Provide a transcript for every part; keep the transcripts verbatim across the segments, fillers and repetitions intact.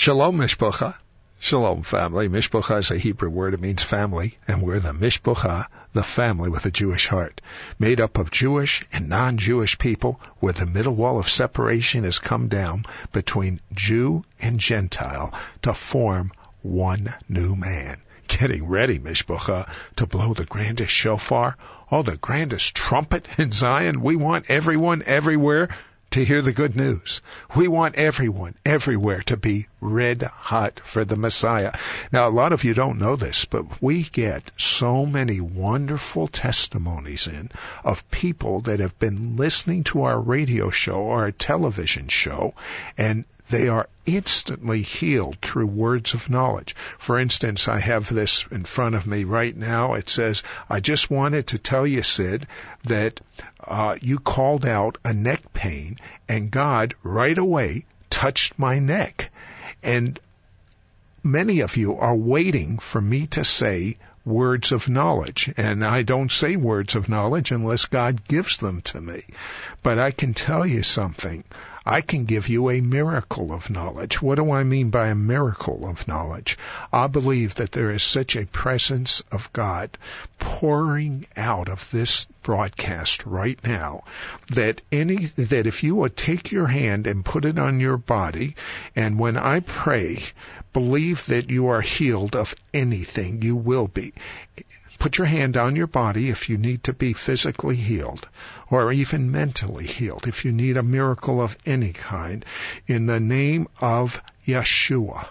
Shalom, Mishpocha. Shalom, family. Mishpocha is a Hebrew word. It means family, and we're the Mishpocha, the family with a Jewish heart, made up of Jewish and non-Jewish people, where the middle wall of separation has come down between Jew and Gentile to form one new man. Getting ready, Mishpocha, to blow the grandest shofar, oh, the grandest trumpet in Zion. We want everyone everywhere to hear the good news. We want everyone everywhere to be red hot for the Messiah. Now, a lot of you don't know this, but we get so many wonderful testimonies in of people that have been listening to our radio show or our television show, and they are instantly healed through words of knowledge. For instance, I have this in front of me right now. It says, I just wanted to tell you, Sid, that uh, you called out a neck pain, and God right away touched my neck. And many of you are waiting for me to say words of knowledge, and I don't say words of knowledge unless God gives them to me. But I can tell you something. I can give you a miracle of knowledge. What do I mean by a miracle of knowledge? I believe that there is such a presence of God pouring out of this broadcast right now that any that if you would take your hand and put it on your body, and when I pray, believe that you are healed of anything, you will be. Put your hand on your body if you need to be physically healed or even mentally healed, if you need a miracle of any kind. In the name of Yeshua,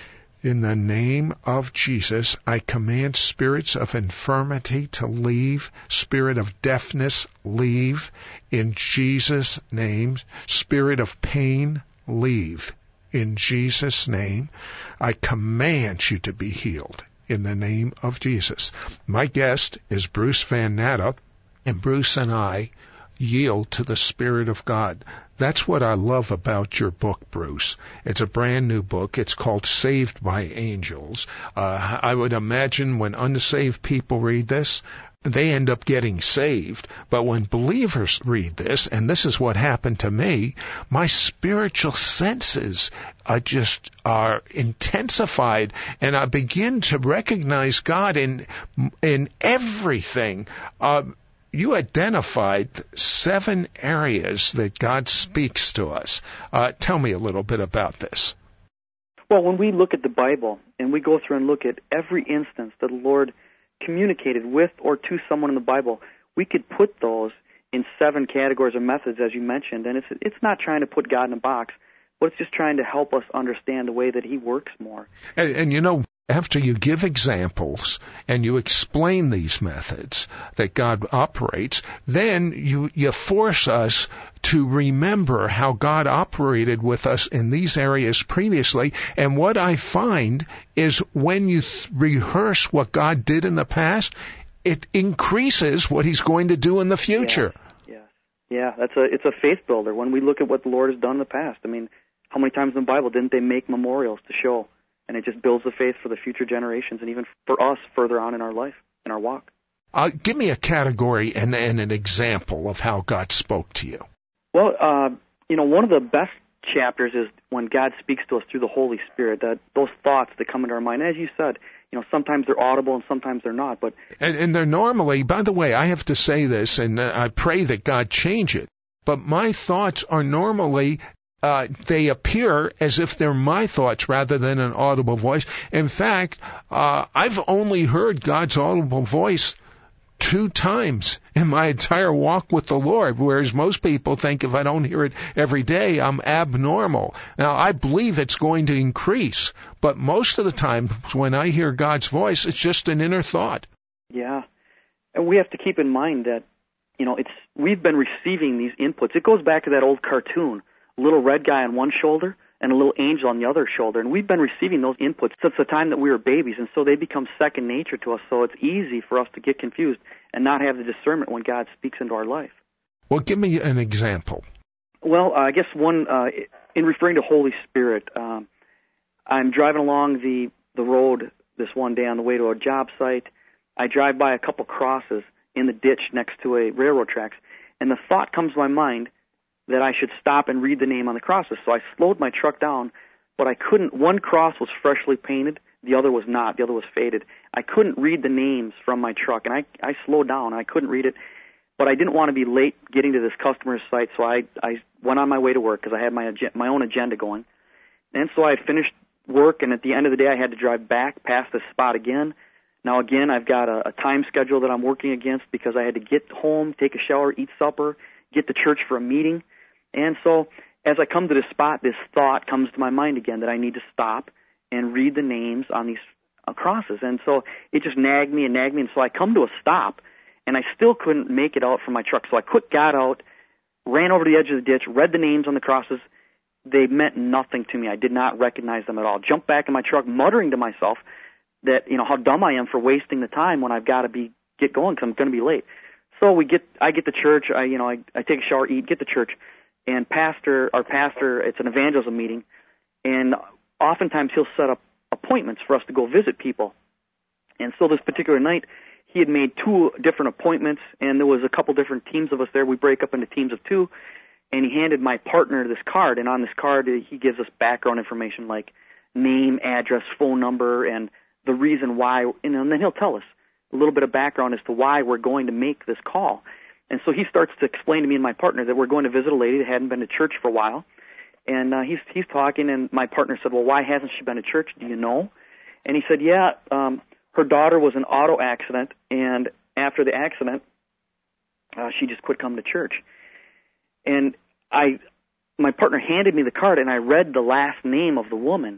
in the name of Jesus, I command spirits of infirmity to leave, spirit of deafness, leave. In Jesus' name, spirit of pain, leave. In Jesus' name, I command you to be healed. In the name of Jesus. My guest is Bruce Van Natta, and Bruce and I yield to the Spirit of God. That's what I love about your book, Bruce. It's a brand new book. It's called Saved by Angels. Uh, I would imagine when unsaved people read this, they end up getting saved. But when believers read this, and this is what happened to me, my spiritual senses are just are intensified, and I begin to recognize God in in everything. Uh, you identified seven areas that God speaks to us. Uh, tell me a little bit about this. Well, when we look at the Bible and we go through and look at every instance that the Lord communicated with or to someone in the Bible, we could put those in seven categories or methods, as you mentioned, and it's it's not trying to put God in a box, but it's just trying to help us understand the way that He works more. And, and you know, after you give examples and you explain these methods that God operates, then you, you force us to remember how God operated with us in these areas previously. And what I find is when you th- rehearse what God did in the past, it increases what He's going to do in the future. Yes, yes. Yeah, that's a it's a faith builder. When we look at what the Lord has done in the past, I mean, how many times in the Bible didn't they make memorials to show? And it just builds the faith for the future generations and even for us further on in our life, in our walk. Uh, give me a category and, and an example of how God spoke to you. Well, uh, you know, one of the best chapters is when God speaks to us through the Holy Spirit, that those thoughts that come into our mind. As you said, you know, sometimes they're audible and sometimes they're not. But And, and they're normally, by the way, I have to say this, and I pray that God change it, but my thoughts are normally Uh, they appear as if they're my thoughts rather than an audible voice. In fact, uh, I've only heard God's audible voice two times in my entire walk with the Lord, whereas most people think if I don't hear it every day, I'm abnormal. Now, I believe it's going to increase, but most of the time when I hear God's voice, it's just an inner thought. Yeah, and we have to keep in mind that, you know, it's we've been receiving these inputs. It goes back to that old cartoon, little red guy on one shoulder and a little angel on the other shoulder. And we've been receiving those inputs since the time that we were babies, and so they become second nature to us. So it's easy for us to get confused and not have the discernment when God speaks into our life. Well, give me an example. Well, uh, I guess one, uh, in referring to Holy Spirit, um, I'm driving along the, the road this one day on the way to a job site. I drive by a couple crosses in the ditch next to a railroad tracks, and the thought comes to my mind that I should stop and read the name on the crosses. So I slowed my truck down but I couldn't. One cross was freshly painted, the other was not. The other was faded. I couldn't read the names from my truck, and I I slowed down. And I couldn't read it, but I didn't want to be late getting to this customer's site, so I I went on my way to work because I had my my own agenda going, and so I had finished work, and at the end of the day, I had to drive back past this spot again. Now, again, I've got a, a time schedule that I'm working against because I had to get home, take a shower, eat supper, get to church for a meeting. And so as I come to this spot, this thought comes to my mind again that I need to stop and read the names on these uh, crosses. And so it just nagged me and nagged me. And so I come to a stop, and I still couldn't make it out from my truck. So I quick got out, ran over to the edge of the ditch, read the names on the crosses. They meant nothing to me. I did not recognize them at all. Jumped back in my truck, muttering to myself that, you know, how dumb I am for wasting the time when I've got to be get going because I'm going to be late. So we get, I get to church. I, you know, I, I take a shower, eat, get to church, and pastor, our pastor, it's an evangelism meeting, and oftentimes he'll set up appointments for us to go visit people. And so this particular night, he had made two different appointments, and there was a couple different teams of us there. We break up into teams of two, and he handed my partner this card, and on this card he gives us background information like name, address, phone number, and the reason why, and then he'll tell us a little bit of background as to why we're going to make this call. And so he starts to explain to me and my partner that we're going to visit a lady that hadn't been to church for a while. And uh, he's he's talking, and my partner said, well, why hasn't she been to church? Do you know? And he said, yeah, um, her daughter was in an auto accident, and after the accident, uh, she just quit coming to church. And I, my partner handed me the card, and I read the last name of the woman.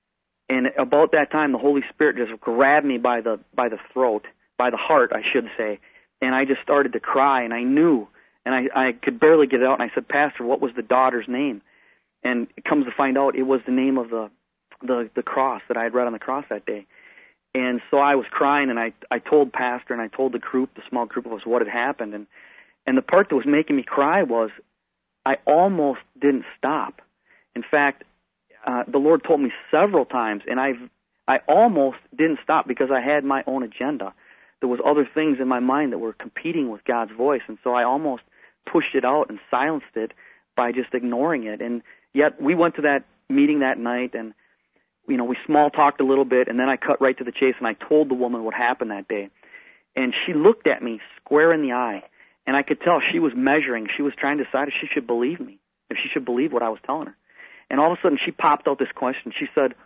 And about that time, the Holy Spirit just grabbed me by the by the throat, by the heart, I should say, and I just started to cry, and I knew, and I, I could barely get it out, and I said, Pastor, what was the daughter's name? And it comes to find out it was the name of the, the, the cross that I had read on the cross that day. And so I was crying, and I, I told Pastor and I told the group, the small group of us, what had happened. And, and the part that was making me cry was I almost didn't stop. In fact, Uh, the Lord told me several times, and I've, I almost didn't stop because I had my own agenda. There was other things in my mind that were competing with God's voice, and so I almost pushed it out and silenced it by just ignoring it. And yet we went to that meeting that night, and you know we small talked a little bit, and then I cut right to the chase, and I told the woman what happened that day. And she looked at me square in the eye, and I could tell she was measuring. She was trying to decide if she should believe me, if she should believe what I was telling her. And all of a sudden, she popped out this question. She said,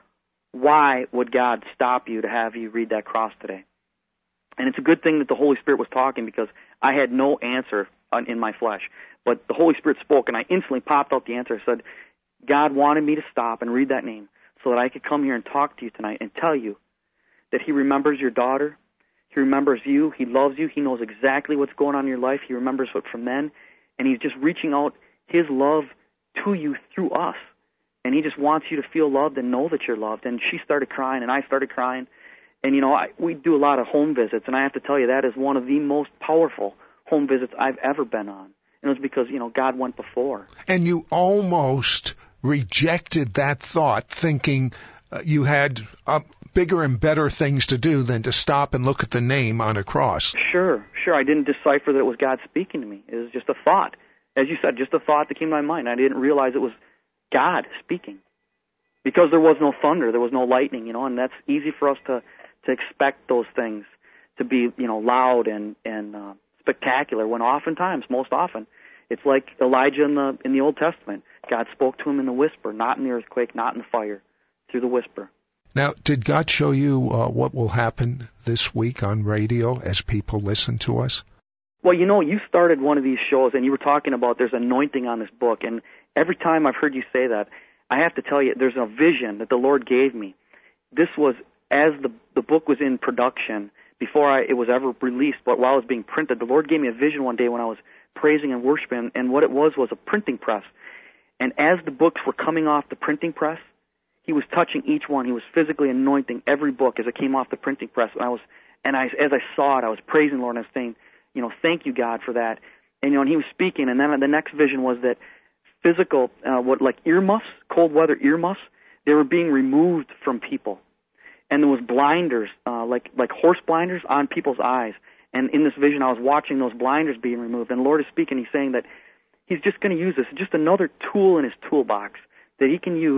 why would God stop you to have you read that cross today? And it's a good thing that the Holy Spirit was talking because I had no answer in my flesh. But the Holy Spirit spoke, and I instantly popped out the answer. I said, God wanted me to stop and read that name so that I could come here and talk to you tonight and tell you that He remembers your daughter. He remembers you. He loves you. He knows exactly what's going on in your life. He remembers what from then. And He's just reaching out His love to you through us. And He just wants you to feel loved and know that you're loved. And she started crying, and I started crying. And, you know, I, we do a lot of home visits, and I have to tell you, that is one of the most powerful home visits I've ever been on. And it was because, you know, God went before. And you almost rejected that thought, thinking uh, you had uh, bigger and better things to do than to stop and look at the name on a cross. Sure, sure. I didn't decipher that it was God speaking to me. It was just a thought. As you said, just a thought that came to my mind. I didn't realize it was God speaking, because there was no thunder, there was no lightning, you know, and that's easy for us to, to expect those things to be, you know, loud and and uh, spectacular. When oftentimes, most often, it's like Elijah in the in the Old Testament. God spoke to him in the whisper, not in the earthquake, not in the fire, through the whisper. Now, did God show you uh, what will happen this week on radio as people listen to us? Well, you know, you started one of these shows, and you were talking about there's anointing on this book, and every time I've heard you say that, I have to tell you, there's a vision that the Lord gave me. This was as the the book was in production, before I, it was ever released, but while it was being printed, the Lord gave me a vision one day when I was praising and worshiping, and what it was was a printing press. And as the books were coming off the printing press, He was touching each one. He was physically anointing every book as it came off the printing press. And I was, and I, as I saw it, I was praising the Lord, and I was saying, you know, thank you, God, for that. And, you know, and He was speaking, and then the next vision was that physical, uh, what like earmuffs, cold weather earmuffs, they were being removed from people, and there was blinders, uh, like like horse blinders on people's eyes. And in this vision, I was watching those blinders being removed. And the Lord is speaking. He's saying that He's just going to use this, just another tool in His toolbox that He can use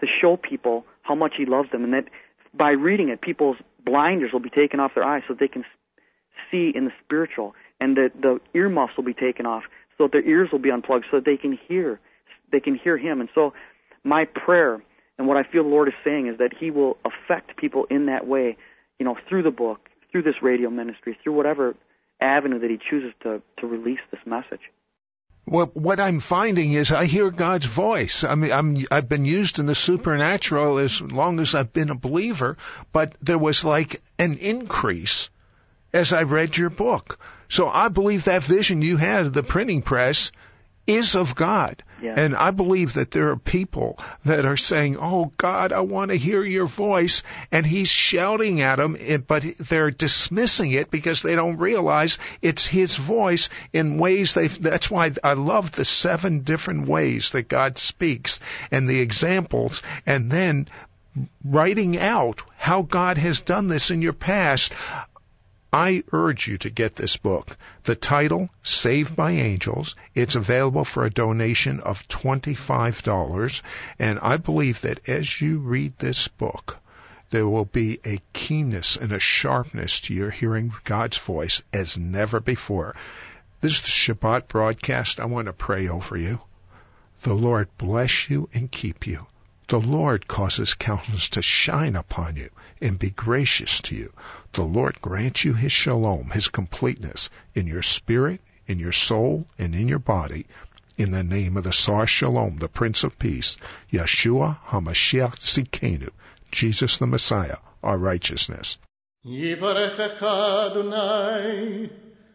to show people how much he loves them, and that by reading it, people's blinders will be taken off their eyes so they can see in the spiritual, and the, the earmuffs will be taken off so that their ears will be unplugged so that they can hear, they can hear him. And so my prayer and what I feel the Lord is saying is that he will affect people in that way, you know, through the book, through this radio ministry, through whatever avenue that he chooses to, to release this message. Well, what I'm finding is I hear God's voice. I mean, I'm, I've been used in the supernatural as long as I've been a believer, but there was like an increase as I read your book. So I believe that vision you had of the printing press is of God. Yeah. And I believe that there are people that are saying, oh, God, I want to hear your voice. And he's shouting at them, but they're dismissing it because they don't realize it's his voice in ways they that's why I love the seven different ways that God speaks and the examples, and then writing out how God has done this in your past. I urge you to get this book. The title, Saved by Angels. It's available for a donation of twenty-five dollars. And I believe that as you read this book, there will be a keenness and a sharpness to your hearing God's voice as never before. This is the Shabbat broadcast. I want to pray over you. The Lord bless you and keep you. The Lord cause his countenance to shine upon you and be gracious to you. The Lord grant you his shalom, his completeness, in your spirit, in your soul, and in your body. In the name of the Sar Shalom, the Prince of Peace, Yeshua HaMashiach Tzidkenu, Jesus the Messiah, our righteousness. Yivarechecha Adonai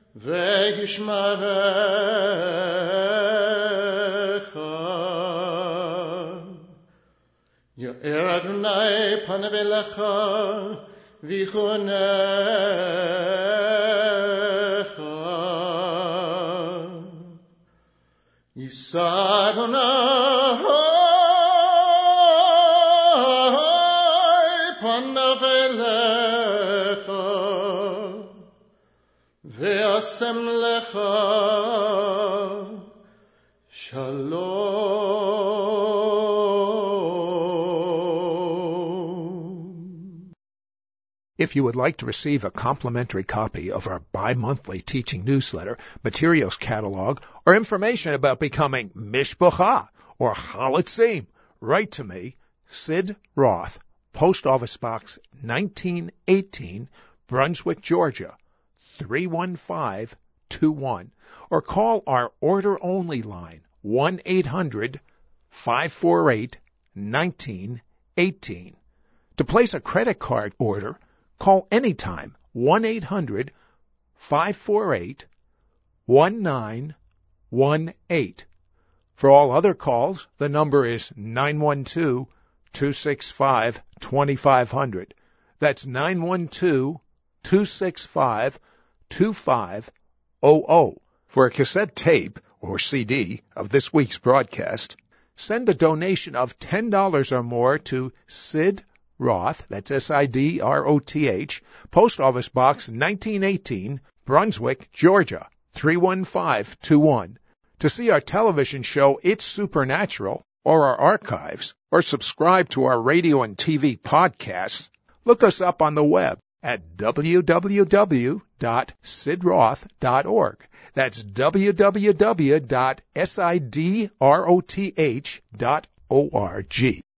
ve'yishmarecha. Yo'er Adonai panav elecha v'chunecha. Yisa Adonai panav elecha ve'asem lecha shalom. If you would like to receive a complimentary copy of our bi-monthly teaching newsletter, materials catalog, or information about becoming Mishpocha or Chalitzim, write to me, Sid Roth, Post Office Box nineteen eighteen, Brunswick, Georgia, three one five two one, or call our order-only line, one eight hundred five four eight nineteen eighteen. To place a credit card order, call anytime, one eight hundred five four eight one nine one eight. For all other calls, the number is nine one two two six five two five zero zero. That's nine one two two six five two five zero zero. For a cassette tape or C D of this week's broadcast, send a donation of ten dollars or more to Sid Roth, that's S I D R O T H, Post Office Box nineteen eighteen, Brunswick, Georgia, three one five two one. To see our television show, It's Supernatural, or our archives, or subscribe to our radio and T V podcasts, look us up on the web at w w w dot sid roth dot org. That's w w w dot sid roth dot org.